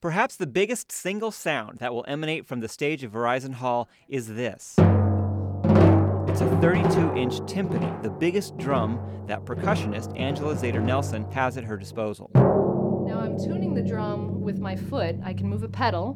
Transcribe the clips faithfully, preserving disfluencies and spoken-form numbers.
Perhaps the biggest single sound that will emanate from the stage of Verizon Hall is this. It's a thirty-two inch timpani, the biggest drum that percussionist Angela Zader Nelson has at her disposal. Now I'm tuning the drum with my foot. I can move a pedal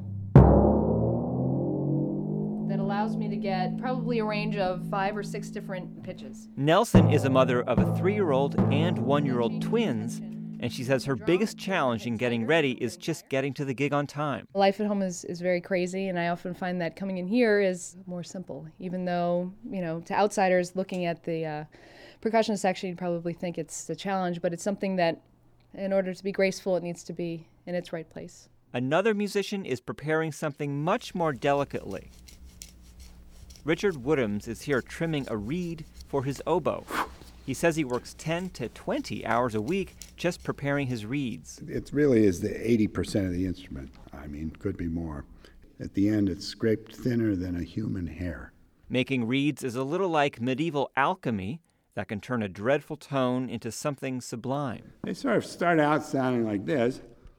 that allows me to get probably a range of five or six different pitches. Nelson is a mother of a three-year-old and one-year-old twins, and she says her biggest challenge in getting ready is just getting to the gig on time. Life at home is, is very crazy, and I often find that coming in here is more simple, even though, you know, to outsiders looking at the uh, percussion section, you'd probably think it's a challenge, but it's something that, in order to be graceful, it needs to be in its right place. Another musician is preparing something much more delicately. Richard Woodhams is here trimming a reed for his oboe. He says he works ten to twenty hours a week just preparing his reeds. It really is the eighty percent of the instrument. I mean, could be more. At the end, it's scraped thinner than a human hair. Making reeds is a little like medieval alchemy that can turn a dreadful tone into something sublime. They sort of start out sounding like this.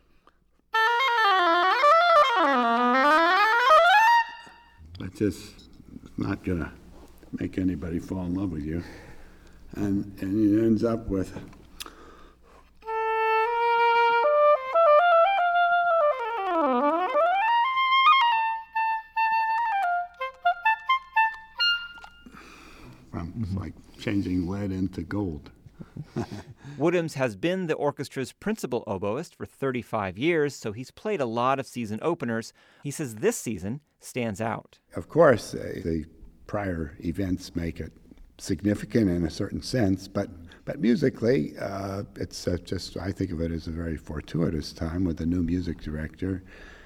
But just not going to make anybody fall in love with you. And, and it ends up with... It's like changing lead into gold. Woodhams has been the orchestra's principal oboist for thirty-five years, so he's played a lot of season openers. He says this season stands out. Of course, uh, the prior events make it significant in a certain sense, but but musically, uh, it's uh, just, I think of it as a very fortuitous time with a new music director.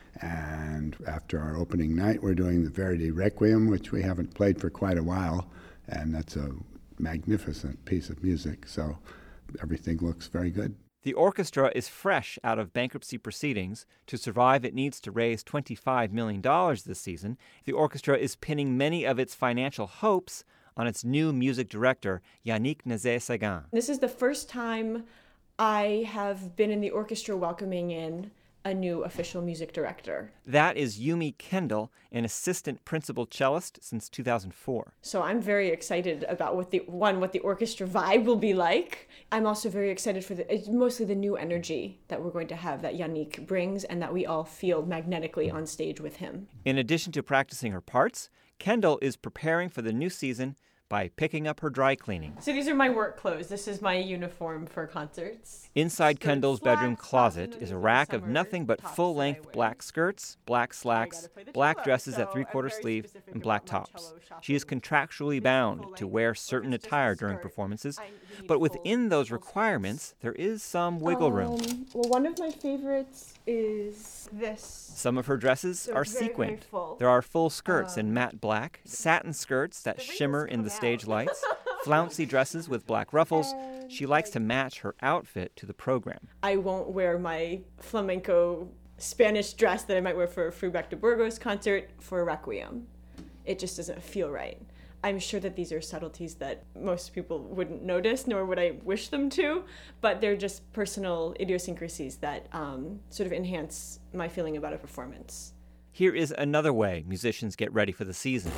And after our opening night, we're doing the Verdi Requiem, which we haven't played for quite a while, and that's a magnificent piece of music, so everything looks very good. The orchestra is fresh out of bankruptcy proceedings. To survive, it needs to raise twenty-five million dollars this season. The orchestra is pinning many of its financial hopes on its new music director, Yannick Nézet-Séguin. This is the first time I have been in the orchestra welcoming in a new official music director. That is Yumi Kendall, an assistant principal cellist since two thousand four. So I'm very excited about what the one what the orchestra vibe will be like. I'm also very excited for the it's mostly the new energy that we're going to have that Yannick brings and that we all feel magnetically on stage with him. In addition to practicing her parts, Kendall is preparing for the new season by picking up her dry cleaning. So these are my work clothes. This is my uniform for concerts. Inside Kendall's bedroom closet is a rack of nothing but full-length black skirts, black slacks, black dresses at three-quarter sleeve, and black tops. She is contractually bound to wear certain attire during performances, but within those requirements, there is some wiggle room. Um, well, one of my favorites is this. Some of her dresses So are it's very, very sequined. full. There are full skirts in matte black, satin skirts that shimmer in the stage lights, flouncy dresses with black ruffles. She likes to match her outfit to the program. I won't wear my flamenco Spanish dress that I might wear for a Frubac de Burgos concert for a Requiem. It just doesn't feel right. I'm sure that these are subtleties that most people wouldn't notice, nor would I wish them to, but they're just personal idiosyncrasies that um, sort of enhance my feeling about a performance. Here is another way musicians get ready for the season.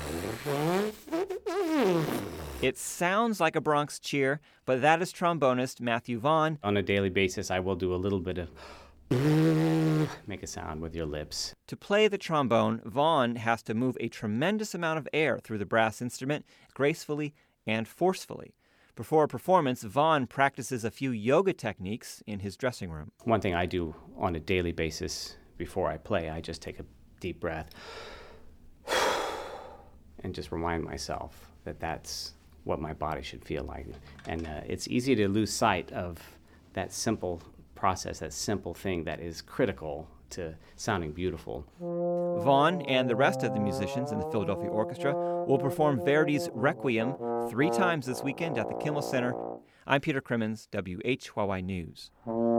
It sounds like a Bronx cheer, but that is trombonist Matthew Vaughn. On a daily basis, I will do a little bit of make a sound with your lips. To play the trombone, Vaughn has to move a tremendous amount of air through the brass instrument gracefully and forcefully. Before a performance, Vaughn practices a few yoga techniques in his dressing room. One thing I do on a daily basis before I play, I just take a deep breath and just remind myself that that's what my body should feel like. And uh, it's easy to lose sight of that simple process, that simple thing that is critical to sounding beautiful. Vaughn and the rest of the musicians in the Philadelphia Orchestra will perform Verdi's Requiem three times this weekend at the Kimmel Center. I'm Peter Crimmins, W H Y Y News.